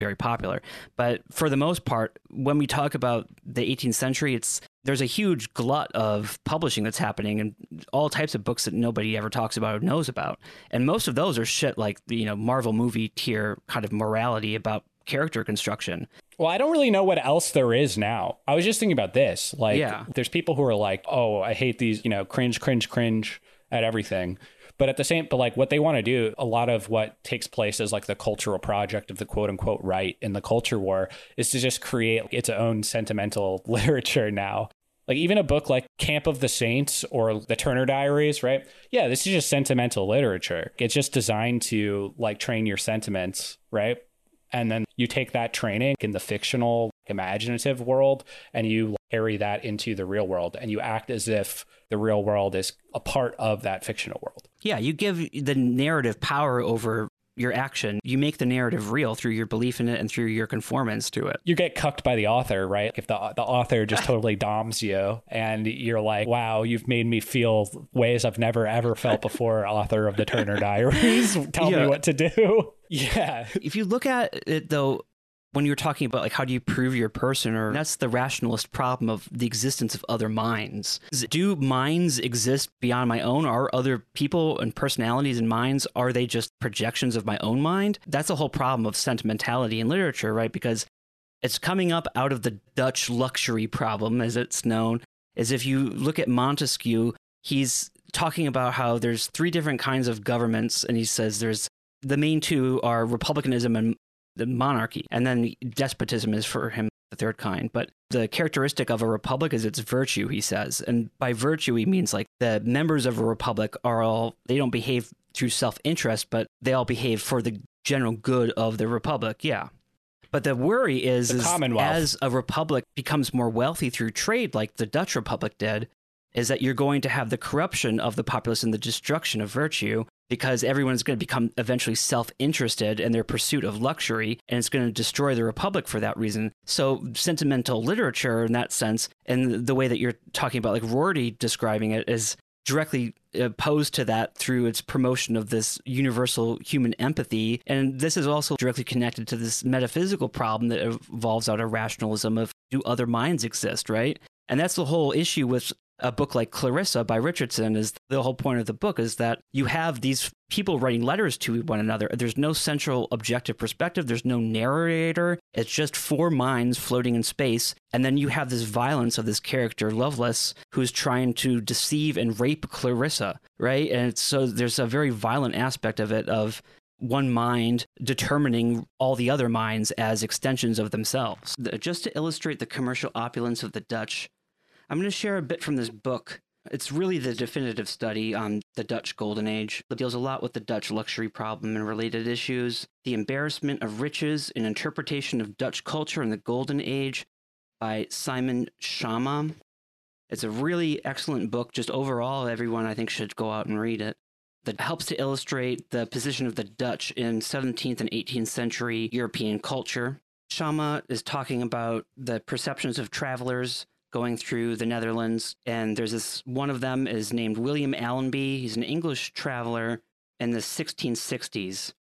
very popular. But for the most part, when we talk about the 18th century, there's a huge glut of publishing that's happening and all types of books that nobody ever talks about or knows about. And most of those are shit like, Marvel movie tier kind of morality about character construction. Well, I don't really know what else there is now. I was just thinking about this. There's people who are like, oh, I hate these, cringe at everything. But what they want to do, a lot of what takes place as like the cultural project of the quote unquote right in the culture war is to just create its own sentimental literature now. Like even a book like Camp of the Saints or the Turner Diaries, right? Yeah, this is just sentimental literature. It's just designed to like train your sentiments, right? And then you take that training in the fictional, imaginative world and you carry that into the real world and you act as if the real world is a part of that fictional world. Yeah, you give the narrative power over your action. You make the narrative real through your belief in it and through your conformance to it. You get cucked by the author, right? If the author just totally doms you and you're like, wow, you've made me feel ways I've never ever felt before, author of the Turner Diaries. Tell me what to do. Yeah. If you look at it though, when you're talking about like how do you prove your person, or that's the rationalist problem of the existence of other minds. Do minds exist beyond my own? Are other people and personalities and minds, are they just projections of my own mind? That's the whole problem of sentimentality in literature, right? Because it's coming up out of the Dutch luxury problem, as it's known. As if you look at Montesquieu, he's talking about how there's 3 different kinds of governments, and he says there's the main 2 are republicanism and the monarchy, and then despotism is for him the 3rd kind. But the characteristic of a republic is its virtue, he says. And by virtue, he means like the members of a republic they don't behave through self-interest, but they all behave for the general good of the republic. Yeah. But the worry is as a republic becomes more wealthy through trade, like the Dutch Republic did, is that you're going to have the corruption of the populace and the destruction of virtue, because everyone's going to become eventually self-interested in their pursuit of luxury, and it's going to destroy the republic for that reason. So sentimental literature in that sense, and the way that you're talking about, like Rorty describing it, is directly opposed to that through its promotion of this universal human empathy. And this is also directly connected to this metaphysical problem that evolves out of rationalism of, do other minds exist, right? And that's the whole issue with a book like Clarissa by Richardson. Is the whole point of the book is that you have these people writing letters to one another. There's no central objective perspective. There's no narrator. It's just 4 minds floating in space. And then you have this violence of this character, Lovelace, who's trying to deceive and rape Clarissa, right? And so there's a very violent aspect of it, of one mind determining all the other minds as extensions of themselves. Just to illustrate the commercial opulence of the Dutch, I'm going to share a bit from this book. It's really the definitive study on the Dutch Golden Age. It deals a lot with the Dutch luxury problem and related issues. The Embarrassment of Riches, an interpretation of Dutch culture in the Golden Age by Simon Schama. It's a really excellent book. Just overall, everyone I think should go out and read it. That helps to illustrate the position of the Dutch in 17th and 18th century European culture. Schama is talking about the perceptions of travelers going through the Netherlands, and there's this one of them is named William Allenby. He's an English traveler in the 1660s.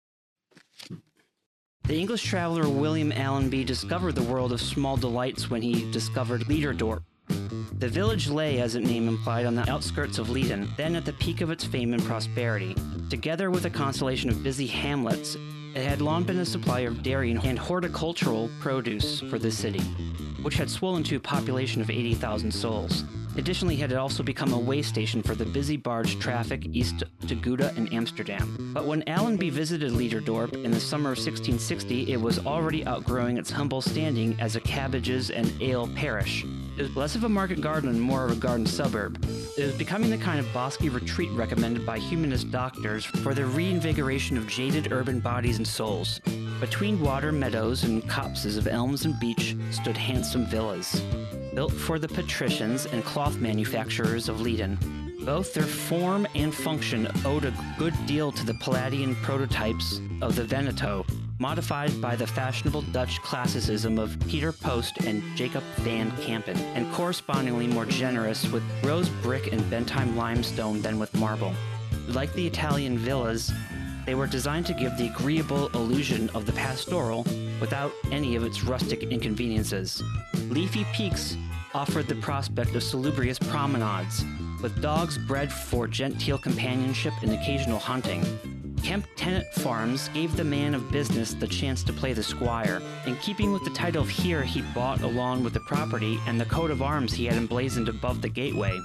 The English traveler William Allenby discovered the world of small delights when he discovered Leiderdorp. The village lay, as its name implied, on the outskirts of Leiden, then at the peak of its fame and prosperity. Together with a constellation of busy hamlets, it had long been a supplier of dairy and horticultural produce for the city, which had swollen to a population of 80,000 souls. Additionally, it had also become a way station for the busy barge traffic east to Gouda and Amsterdam. But when Allenby visited Leiderdorp in the summer of 1660, it was already outgrowing its humble standing as a cabbages and ale parish. It was less of a market garden and more of a garden suburb. It was becoming the kind of bosky retreat recommended by humanist doctors for the reinvigoration of jaded urban bodies and souls. Between water meadows and copses of elms and beech stood handsome villas, built for the patricians and cloth manufacturers of Leiden. Both their form and function owed a good deal to the Palladian prototypes of the Veneto, modified by the fashionable Dutch classicism of Peter Post and Jacob van Kampen, and correspondingly more generous with rose brick and Bentheim limestone than with marble. Like the Italian villas, they were designed to give the agreeable illusion of the pastoral without any of its rustic inconveniences. Leafy peaks offered the prospect of salubrious promenades, with dogs bred for genteel companionship and occasional hunting. Kemp Tenant Farms gave the man of business the chance to play the squire, in keeping with the title of Heer he bought along with the property and the coat of arms he had emblazoned above the gateway.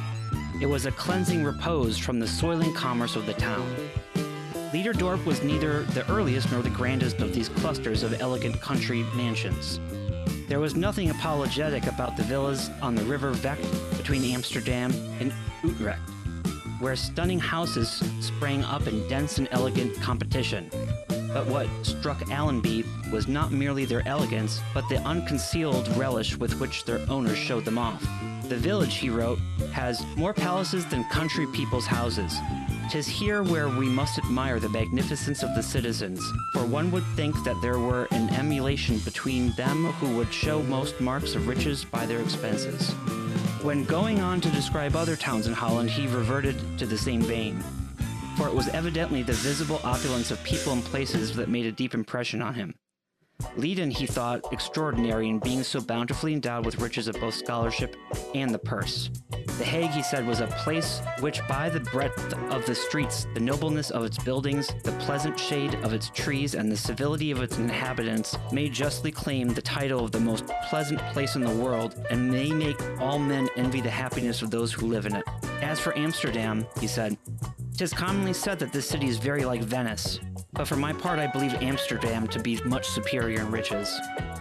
It was a cleansing repose from the soiling commerce of the town. Leiderdorp was neither the earliest nor the grandest of these clusters of elegant country mansions. There was nothing apologetic about the villas on the river Vecht between Amsterdam and Utrecht, where stunning houses sprang up in dense and elegant competition. But what struck Allenby was not merely their elegance, but the unconcealed relish with which their owners showed them off. The village, he wrote, has more palaces than country people's houses. 'Tis here where we must admire the magnificence of the citizens, for one would think that there were an emulation between them who would show most marks of riches by their expenses. When going on to describe other towns in Holland, he reverted to the same vein, for it was evidently the visible opulence of people and places that made a deep impression on him. Leiden, he thought, extraordinary in being so bountifully endowed with riches of both scholarship and the purse. The Hague, he said, was a place which, by the breadth of the streets, the nobleness of its buildings, the pleasant shade of its trees, and the civility of its inhabitants, may justly claim the title of the most pleasant place in the world, and may make all men envy the happiness of those who live in it. As for Amsterdam, he said, 'tis commonly said that this city is very like Venice, but for my part I believe Amsterdam to be much superior in riches.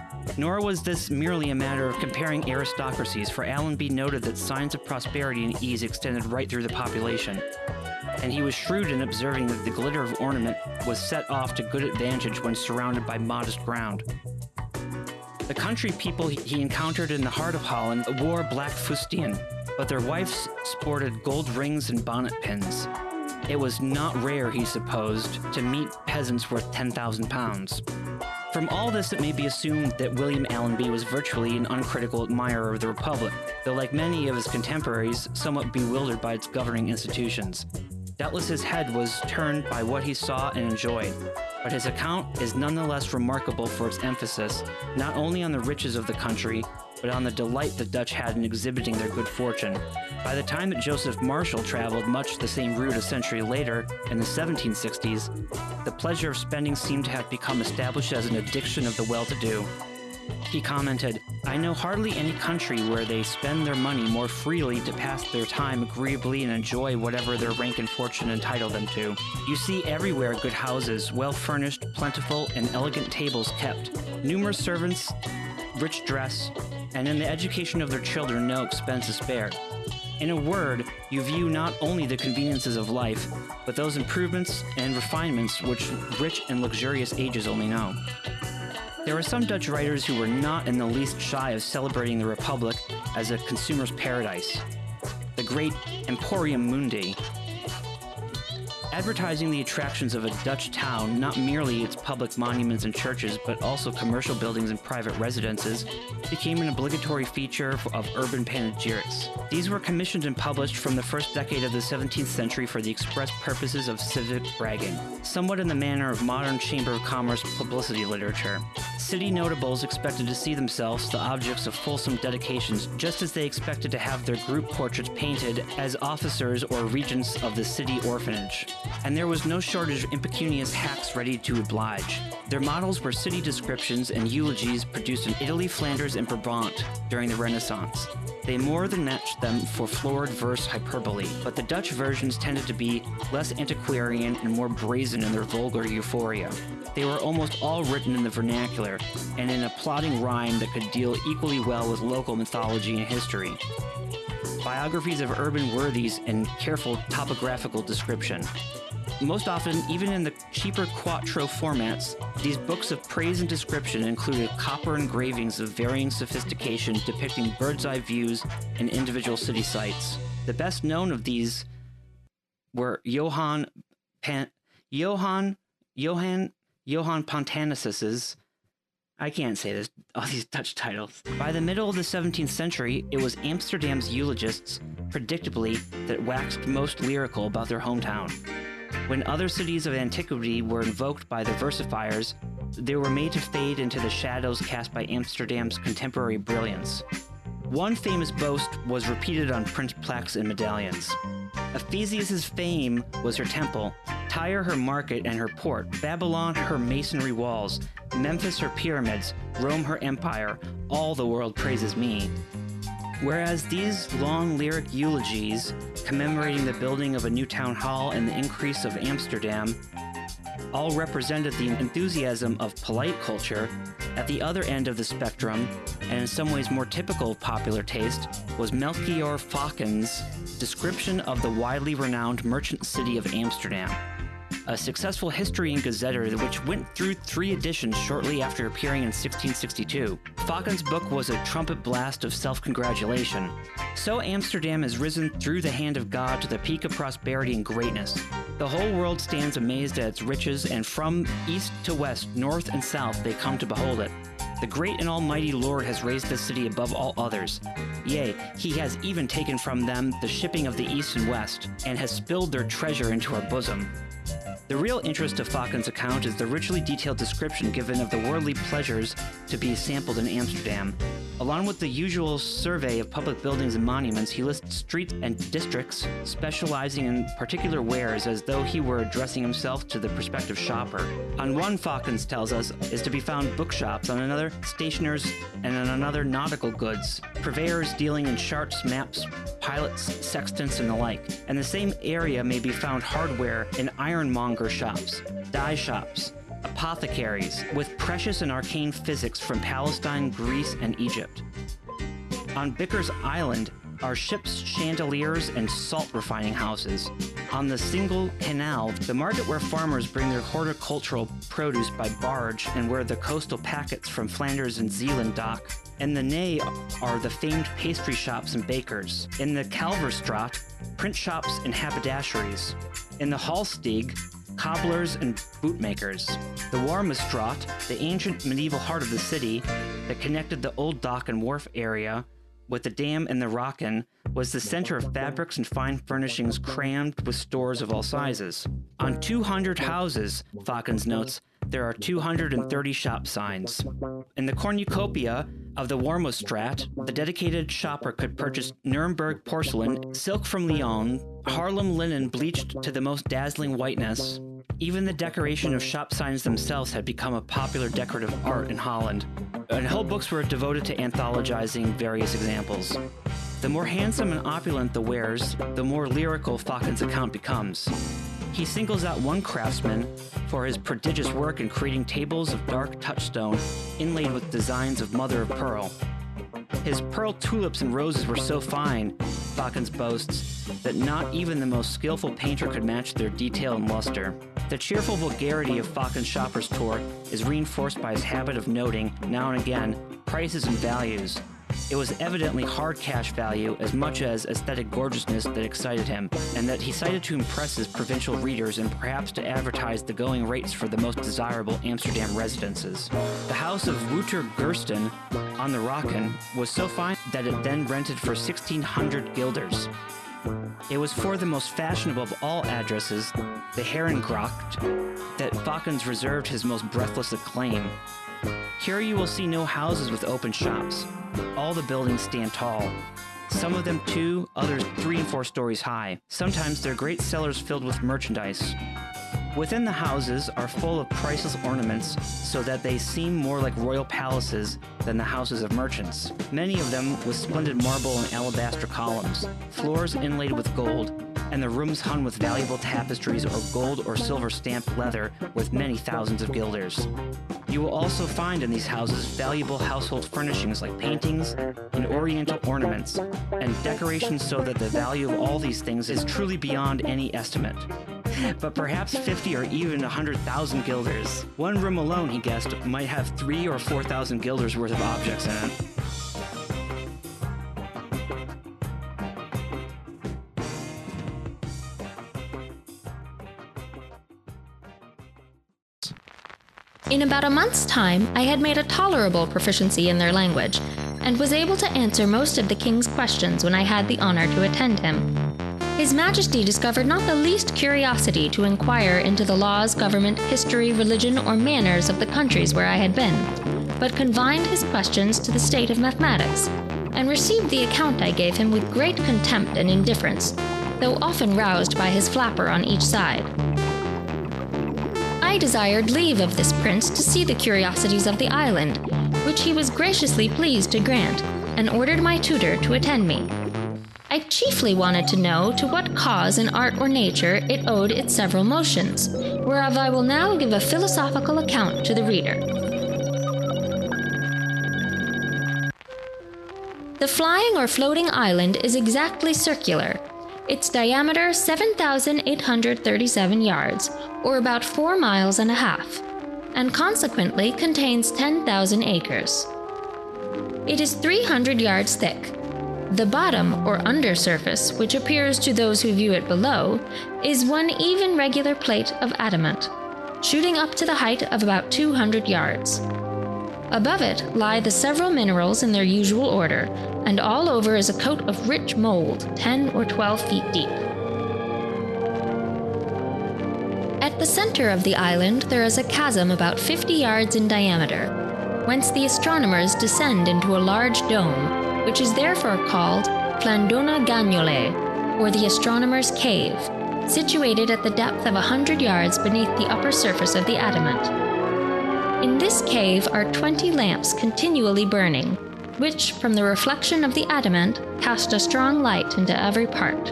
Nor was this merely a matter of comparing aristocracies, for Allenby noted that signs of prosperity and ease extended right through the population, and he was shrewd in observing that the glitter of ornament was set off to good advantage when surrounded by modest ground. The country people he encountered in the heart of Holland wore black fustian, but their wives sported gold rings and bonnet pins. It was not rare, he supposed, to meet peasants worth £10,000. From all this, it may be assumed that William Allenby was virtually an uncritical admirer of the Republic, though like many of his contemporaries, somewhat bewildered by its governing institutions. Doubtless his head was turned by what he saw and enjoyed, but his account is nonetheless remarkable for its emphasis not only on the riches of the country, but on the delight the Dutch had in exhibiting their good fortune. By the time that Joseph Marshall traveled much the same route a century later, in the 1760s, the pleasure of spending seemed to have become established as an addiction of the well-to-do. He commented, "I know hardly any country where they spend their money more freely to pass their time agreeably and enjoy whatever their rank and fortune entitle them to. You see everywhere good houses, well furnished, plentiful, and elegant tables kept, numerous servants, rich dress, and in the education of their children no expense is spared. In a word, you view not only the conveniences of life, but those improvements and refinements which rich and luxurious ages only know." There were some Dutch writers who were not in the least shy of celebrating the Republic as a consumer's paradise, the great Emporium Mundi. Advertising the attractions of a Dutch town, not merely its public monuments and churches, but also commercial buildings and private residences, became an obligatory feature of urban panegyrics. These were commissioned and published from the first decade of the 17th century for the express purposes of civic bragging, somewhat in the manner of modern Chamber of Commerce publicity literature. City notables expected to see themselves the objects of fulsome dedications, just as they expected to have their group portraits painted as officers or regents of the city orphanage. And there was no shortage of impecunious hacks ready to oblige. Their models were city descriptions and eulogies produced in Italy, Flanders, and Brabant during the Renaissance. They more than matched them for florid verse hyperbole, but the Dutch versions tended to be less antiquarian and more brazen in their vulgar euphoria. They were almost all written in the vernacular, and in a plodding rhyme that could deal equally well with local mythology and history. Biographies of urban worthies and careful topographical description. Most often, even in the cheaper quarto formats, these books of praise and description included copper engravings of varying sophistication depicting bird's-eye views and individual city sites. The best known of these were Johann Pontanus's, I can't say this, all these Dutch titles. By the middle of the 17th century, it was Amsterdam's eulogists, predictably, that waxed most lyrical about their hometown. When other cities of antiquity were invoked by the versifiers, they were made to fade into the shadows cast by Amsterdam's contemporary brilliance. One famous boast was repeated on print plaques and medallions. Ephesius' fame was her temple, Tyre her market and her port, Babylon her masonry walls, Memphis her pyramids, Rome her empire, all the world praises me. Whereas these long lyric eulogies, commemorating the building of a new town hall and the increase of Amsterdam, all represented the enthusiasm of polite culture, at the other end of the spectrum, and in some ways more typical of popular taste, was Melchior Phakken's description of the widely renowned merchant city of Amsterdam, a successful history and gazetter which went through 3 editions shortly after appearing in 1662. Phakken's book was a trumpet blast of self-congratulation. So Amsterdam has risen through the hand of God to the peak of prosperity and greatness. The whole world stands amazed at its riches, and from east to west, north and south, they come to behold it. The great and almighty Lord has raised this city above all others. Yea, he has even taken from them the shipping of the east and west, and has spilled their treasure into our bosom. The real interest of Phakken's account is the richly detailed description given of the worldly pleasures to be sampled in Amsterdam. Along with the usual survey of public buildings and monuments, he lists streets and districts specializing in particular wares as though he were addressing himself to the prospective shopper. On one, Phakken's tells us, is to be found bookshops, on another, stationers, and on another, nautical goods, purveyors dealing in charts, maps, pilots, sextants, and the like. In the same area may be found hardware and ironmonger shops, dye shops, apothecaries, with precious and arcane physics from Palestine, Greece, and Egypt. On Bicker's Island are ships, chandeliers, and salt refining houses. On the Single Canal, the market where farmers bring their horticultural produce by barge and where the coastal packets from Flanders and Zeeland dock. In the Nay are the famed pastry shops and bakers. In the Kalverstraat, print shops and haberdasheries. In the Hallsteeg, cobblers and bootmakers. The Warmestraat, the ancient medieval heart of the city that connected the old dock and wharf area with the dam and the Rocken, was the center of fabrics and fine furnishings crammed with stores of all sizes. On 200 houses, Phakken's notes, there are 230 shop signs. In the cornucopia of the Warmoestraat, the dedicated shopper could purchase Nuremberg porcelain, silk from Lyon, Haarlem linen bleached to the most dazzling whiteness. Even the decoration of shop signs themselves had become a popular decorative art in Holland, and whole books were devoted to anthologizing various examples. The more handsome and opulent the wares, the more lyrical Phakken's account becomes. He singles out one craftsman for his prodigious work in creating tables of dark touchstone inlaid with designs of mother of pearl. His pearl tulips and roses were so fine, Phakken's boasts, that not even the most skillful painter could match their detail and luster. The cheerful vulgarity of Phakken's shopper's tour is reinforced by his habit of noting, now and again, prices and values. It was evidently hard cash value as much as aesthetic gorgeousness that excited him, and that he cited to impress his provincial readers and perhaps to advertise the going rates for the most desirable Amsterdam residences. The house of Wouter Gersten on the Rocken was so fine that it then rented for 1,600 guilders. It was for the most fashionable of all addresses, the Herengracht, that Phakken's reserved his most breathless acclaim. Here you will see no houses with open shops. All the buildings stand tall. Some of them 2, others 3 and 4 stories high. Sometimes they're great cellars filled with merchandise. Within the houses are full of priceless ornaments so that they seem more like royal palaces than the houses of merchants. Many of them with splendid marble and alabaster columns, floors inlaid with gold, and the rooms hung with valuable tapestries or gold or silver stamped leather with many thousands of guilders. You will also find in these houses valuable household furnishings like paintings and oriental ornaments, and decorations so that the value of all these things is truly beyond any estimate. But perhaps 50 or even 100,000 guilders. One room alone, he guessed, might have 3,000 or 4,000 guilders worth of objects in it. In about a month's time, I had made a tolerable proficiency in their language, and was able to answer most of the king's questions when I had the honor to attend him. His Majesty discovered not the least curiosity to inquire into the laws, government, history, religion, or manners of the countries where I had been, but confined his questions to the state of mathematics, and received the account I gave him with great contempt and indifference, though often roused by his flapper on each side. I desired leave of this prince to see the curiosities of the island, which he was graciously pleased to grant, and ordered my tutor to attend me. I chiefly wanted to know to what cause in art or nature it owed its several motions, whereof I will now give a philosophical account to the reader. The flying or floating island is exactly circular, its diameter 7,837 yards, or about 4 miles and a half, and consequently contains 10,000 acres. It is 300 yards thick. The bottom, or undersurface, which appears to those who view it below, is one even regular plate of adamant, shooting up to the height of about 200 yards. Above it lie the several minerals in their usual order, and all over is a coat of rich mold, 10 or 12 feet deep. At the center of the island there is a chasm about 50 yards in diameter, whence the astronomers descend into a large dome, which is therefore called Plandona Gagnole, or the Astronomer's Cave, situated at the depth of 100 yards beneath the upper surface of the adamant. In this cave are 20 lamps continually burning, which, from the reflection of the adamant, cast a strong light into every part.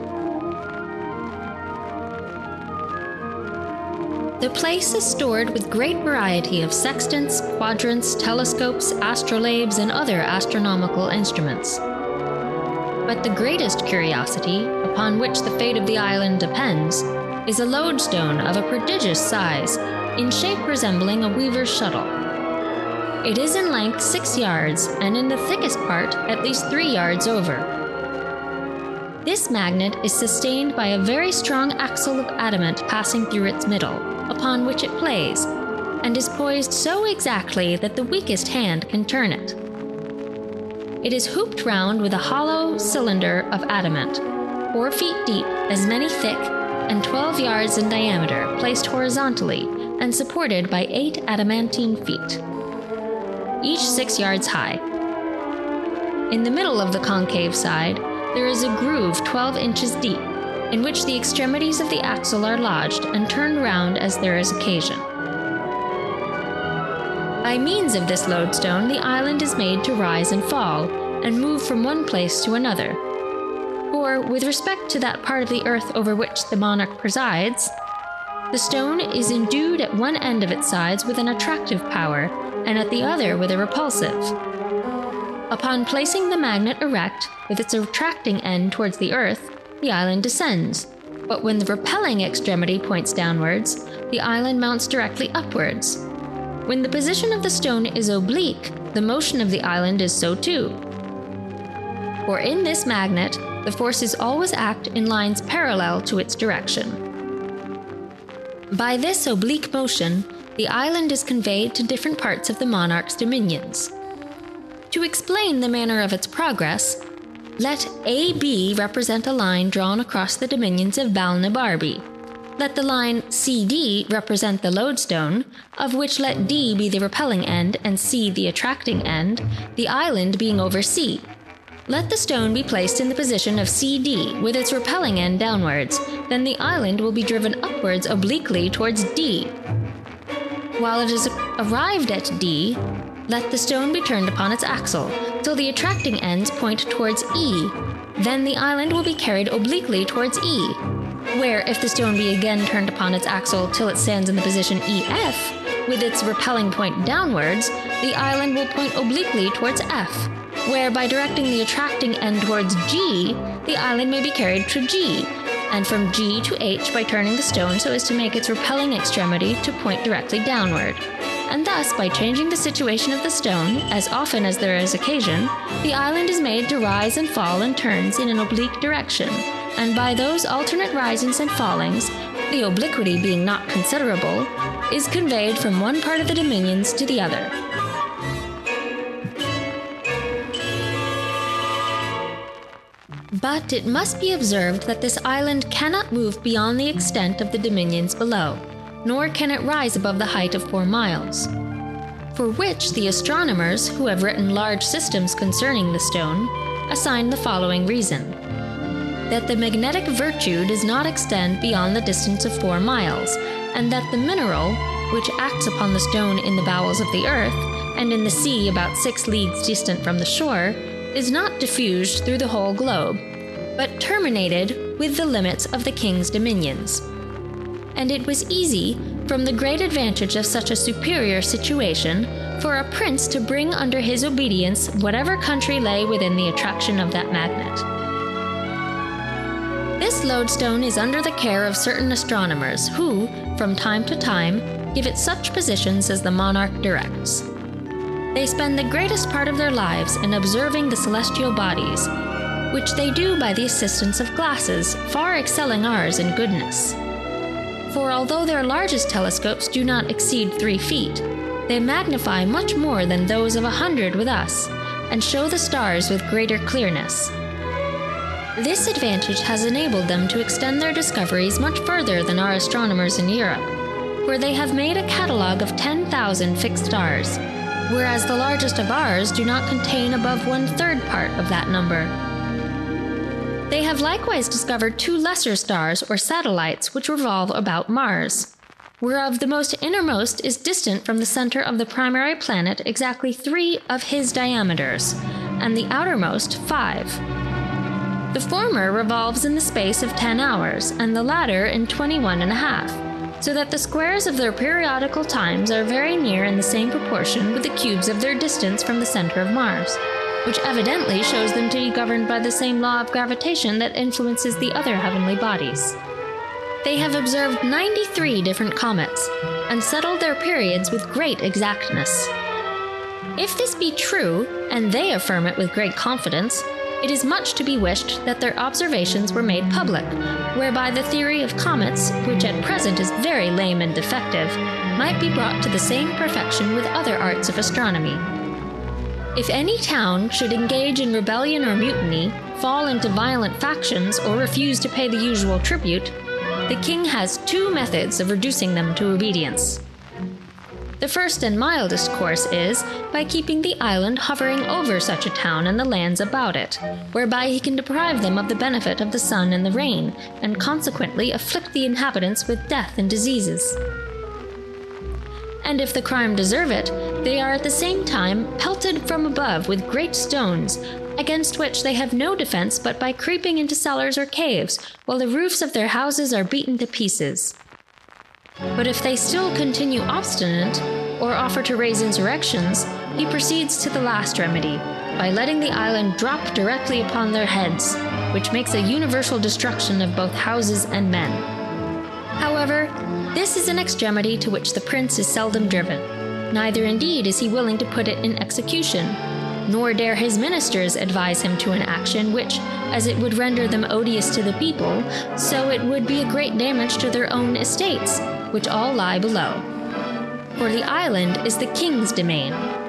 The place is stored with great variety of sextants, quadrants, telescopes, astrolabes, and other astronomical instruments. But the greatest curiosity, upon which the fate of the island depends, is a lodestone of a prodigious size, in shape resembling a weaver's shuttle. It is in length 6 yards, and in the thickest part at least 3 yards over. This magnet is sustained by a very strong axle of adamant passing through its middle, upon which it plays, and is poised so exactly that the weakest hand can turn it. It is hooped round with a hollow cylinder of adamant, 4 feet deep, as many thick, and 12 yards in diameter, placed horizontally, and supported by 8 adamantine feet, each 6 yards high. In the middle of the concave side, there is a groove 12 inches deep, in which the extremities of the axle are lodged and turned round as there is occasion. By means of this lodestone, the island is made to rise and fall, and move from one place to another. For, with respect to that part of the earth over which the monarch presides, the stone is endued at one end of its sides with an attractive power, and at the other with a repulsive. Upon placing the magnet erect, with its attracting end towards the earth, the island descends, but when the repelling extremity points downwards, the island mounts directly upwards. When the position of the stone is oblique, the motion of the island is so too. For in this magnet, the forces always act in lines parallel to its direction. By this oblique motion, the island is conveyed to different parts of the monarch's dominions. To explain the manner of its progress, let AB represent a line drawn across the dominions of Balnibarbi. Let the line CD represent the lodestone, of which let D be the repelling end and C the attracting end, the island being over C. Let the stone be placed in the position of CD with its repelling end downwards, then the island will be driven upwards obliquely towards D. While it is arrived at D, let the stone be turned upon its axle, till the attracting ends point towards E. Then the island will be carried obliquely towards E, where if the stone be again turned upon its axle till it stands in the position EF, with its repelling point downwards, the island will point obliquely towards F, where by directing the attracting end towards G, the island may be carried to G, and from G to H by turning the stone so as to make its repelling extremity to point directly downward. And thus, by changing the situation of the stone, as often as there is occasion, the island is made to rise and fall in turns in an oblique direction, and by those alternate risings and fallings, the obliquity being not considerable, is conveyed from one part of the dominions to the other. But it must be observed that this island cannot move beyond the extent of the dominions below, nor can it rise above the height of 4 miles. For which the astronomers, who have written large systems concerning the stone, assign the following reason: that the magnetic virtue does not extend beyond the distance of 4 miles, and that the mineral, which acts upon the stone in the bowels of the earth, and in the sea about 6 leagues distant from the shore, is not diffused through the whole globe, but terminated with the limits of the king's dominions. And it was easy, from the great advantage of such a superior situation, for a prince to bring under his obedience whatever country lay within the attraction of that magnet. This lodestone is under the care of certain astronomers who, from time to time, give it such positions as the monarch directs. They spend the greatest part of their lives in observing the celestial bodies, which they do by the assistance of glasses far excelling ours in goodness. For although their largest telescopes do not exceed 3 feet, they magnify much more than those of 100 with us, and show the stars with greater clearness. This advantage has enabled them to extend their discoveries much further than our astronomers in Europe, where they have made a catalogue of 10,000 fixed stars, whereas the largest of ours do not contain above 1/3 part of that number. They have likewise discovered 2 lesser stars or satellites which revolve about Mars, whereof the most innermost is distant from the center of the primary planet exactly 3 of his diameters, and the outermost 5. The former revolves in the space of 10 hours, and the latter in 21½ so that the squares of their periodical times are very near in the same proportion with the cubes of their distance from the center of Mars, which evidently shows them to be governed by the same law of gravitation that influences the other heavenly bodies. They have observed 93 different comets, and settled their periods with great exactness. If this be true, and they affirm it with great confidence, it is much to be wished that their observations were made public, whereby the theory of comets, which at present is very lame and defective, might be brought to the same perfection with other arts of astronomy. If any town should engage in rebellion or mutiny, fall into violent factions, or refuse to pay the usual tribute, the king has 2 methods of reducing them to obedience. The first and mildest course is by keeping the island hovering over such a town and the lands about it, whereby he can deprive them of the benefit of the sun and the rain, and consequently afflict the inhabitants with death and diseases. And if the crime deserve it, they are at the same time pelted from above with great stones, against which they have no defense but by creeping into cellars or caves, while the roofs of their houses are beaten to pieces. But if they still continue obstinate, or offer to raise insurrections, he proceeds to the last remedy, by letting the island drop directly upon their heads, which makes a universal destruction of both houses and men. However, this is an extremity to which the prince is seldom driven. Neither indeed is he willing to put it in execution, nor dare his ministers advise him to an action which, as it would render them odious to the people, so it would be a great damage to their own estates, which all lie below. For the island is the king's domain.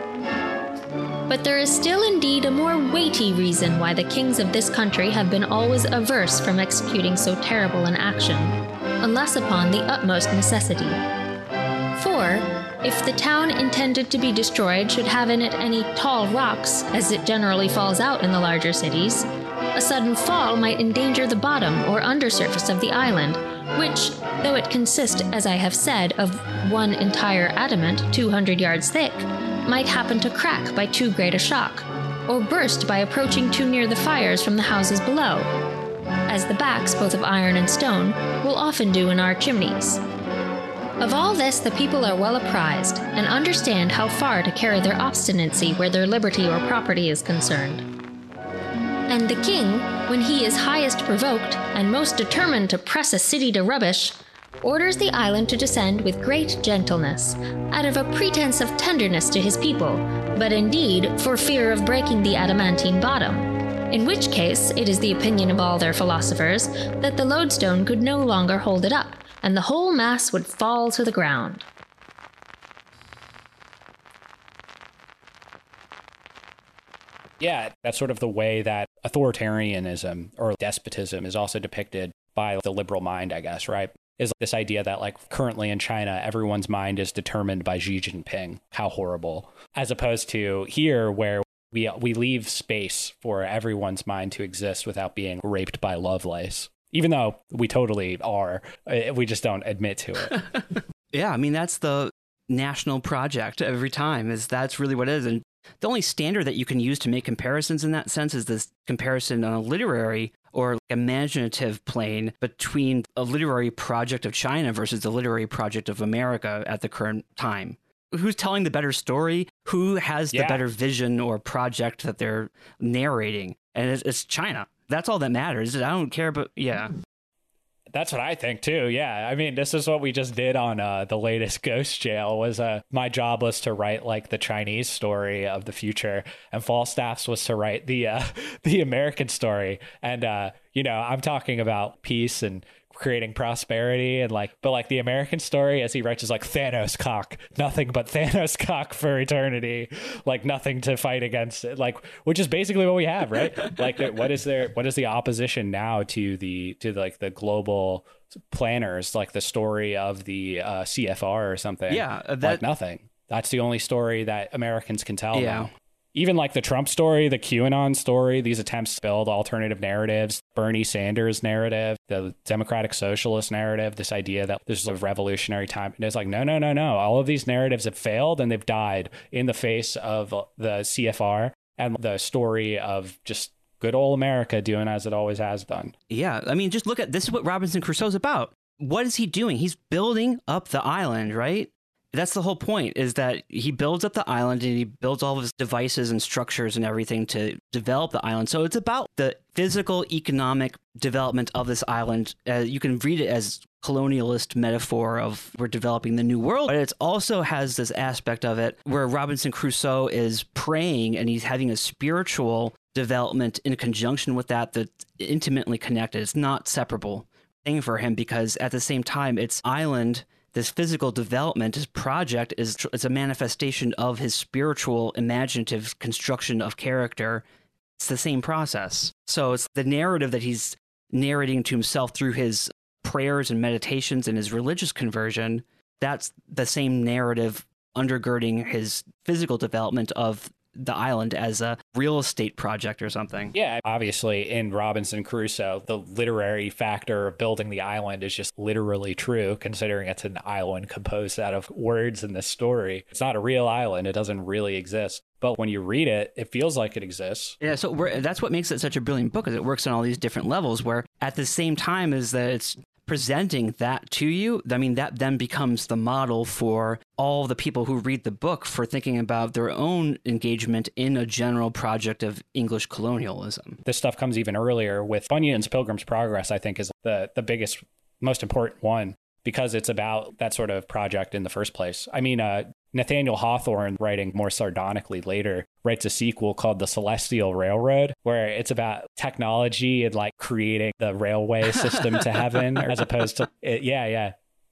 But there is still indeed a more weighty reason why the kings of this country have been always averse from executing so terrible an action, unless upon the utmost necessity. For, if the town intended to be destroyed should have in it any tall rocks, as it generally falls out in the larger cities, a sudden fall might endanger the bottom or undersurface of the island, which, though it consist, as I have said, of one entire adamant 200 yards thick, might happen to crack by too great a shock, or burst by approaching too near the fires from the houses below, as the backs, both of iron and stone, will often do in our chimneys. Of all this the people are well apprised, and understand how far to carry their obstinacy where their liberty or property is concerned. And the king, when he is highest provoked, and most determined to press a city to rubbish, orders the island to descend with great gentleness, out of a pretense of tenderness to his people, but indeed for fear of breaking the adamantine bottom, in which case it is the opinion of all their philosophers that the lodestone could no longer hold it up, and the whole mass would fall to the ground. Yeah, that's sort of the way that authoritarianism or despotism is also depicted by the liberal mind, I guess, right? Is this idea that like currently in China, everyone's mind is determined by Xi Jinping. How horrible. As opposed to here where we leave space for everyone's mind to exist without being raped by Lovelace. Even though we totally are, we just don't admit to it. Yeah, I mean, that's the national project every time, that's really what it is. And the only standard that you can use to make comparisons in that sense is this comparison on a literary or imaginative plane between a literary project of China versus the literary project of America at the current time. Who's telling the better story? Who has the better vision or project that they're narrating? And it's China. That's all that matters. I don't care, but yeah. That's what I think too. Yeah. I mean, this is what we just did on the latest Ghost Jail was my job was to write like the Chinese story of the future, and Falstaff's was to write the American story. And, I'm talking about peace and creating prosperity and but the American story, as he writes, is like Thanos cock, nothing but Thanos cock for eternity, like nothing to fight against it, which is basically what we have, right? Like what is the opposition now to the global planners, like the story of the CFR or something? Yeah, nothing. That's the only story that Americans can tell now. Even like the Trump story, the QAnon story, these attempts to build alternative narratives, Bernie Sanders narrative, the Democratic Socialist narrative, this idea that this is a revolutionary time. And it's like, no. All of these narratives have failed and they've died in the face of the CFR and the story of just good old America doing as it always has done. Yeah. I mean, just look at this is what Robinson Crusoe's about. What is he doing? He's building up the island, right? That's the whole point, is that he builds up the island and he builds all of his devices and structures and everything to develop the island. So it's about the physical, economic development of this island. You can read it as colonialist metaphor of we're developing the new world, but it also has this aspect of it where Robinson Crusoe is praying and he's having a spiritual development in conjunction with that's intimately connected. It's not separable thing for him, because at the same time, it's island. This physical development, his project is a manifestation of his spiritual, imaginative construction of character. It's the same process. So it's the narrative that he's narrating to himself through his prayers and meditations and his religious conversion. That's the same narrative undergirding his physical development of the island as a real estate project or something. Yeah, obviously in Robinson Crusoe, the literary factor of building the island is just literally true, considering it's an island composed out of words in this story. It's not a real island. It doesn't really exist. But when you read it, it feels like it exists. Yeah, so that's what makes it such a brilliant book, is it works on all these different levels, where at the same time as that it's presenting that to you, I mean, that then becomes the model for all the people who read the book for thinking about their own engagement in a general project of English colonialism. This stuff comes even earlier with Bunyan's Pilgrim's Progress, I think, is the biggest, most important one, because it's about that sort of project in the first place. I mean, Nathaniel Hawthorne, writing more sardonically later, writes a sequel called The Celestial Railroad, where it's about technology and like creating the railway system to heaven, as opposed to yeah.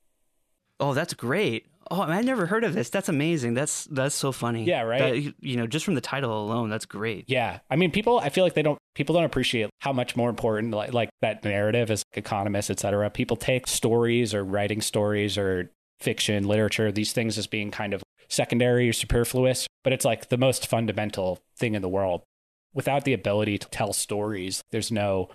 Oh, that's great. Oh, I never heard of this. That's amazing. That's so funny. Yeah, right. That, just from the title alone, that's great. Yeah, I mean, I feel like people don't appreciate how much more important like that narrative as economists, etc. People take stories or writing stories or fiction, literature, these things as being kind of secondary or superfluous, but it's like the most fundamental thing in the world. Without the ability to tell stories, there's no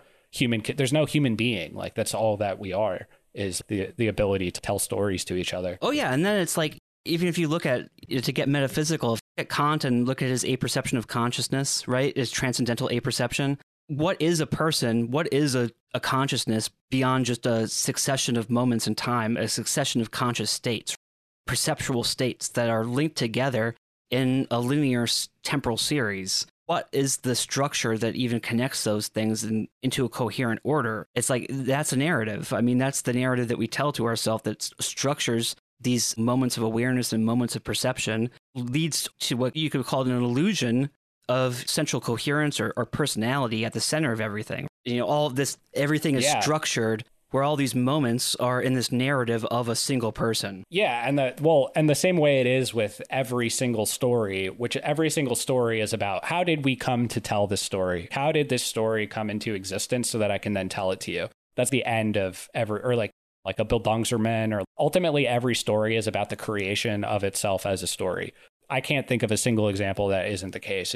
human being. Like that's all that we are, is the ability to tell stories to each other. Oh yeah, and then it's like, even if you look at, to get metaphysical, at Kant and look at his apperception of consciousness, right? His transcendental apperception. What is a person? What is a consciousness beyond just a succession of moments in time, a succession of conscious states, perceptual states that are linked together in a linear temporal series? What is the structure that even connects those things into a coherent order? It's like, that's a narrative. I mean, that's the narrative that we tell to ourselves that structures these moments of awareness and moments of perception, leads to what you could call an illusion of central coherence or personality at the center of everything. All of this, everything is structured where all these moments are in this narrative of a single person. Yeah, and the same way it is with every single story, which every single story is about how did we come to tell this story? How did this story come into existence so that I can then tell it to you? That's the end of like a Bildungsroman, or ultimately every story is about the creation of itself as a story. I can't think of a single example that isn't the case.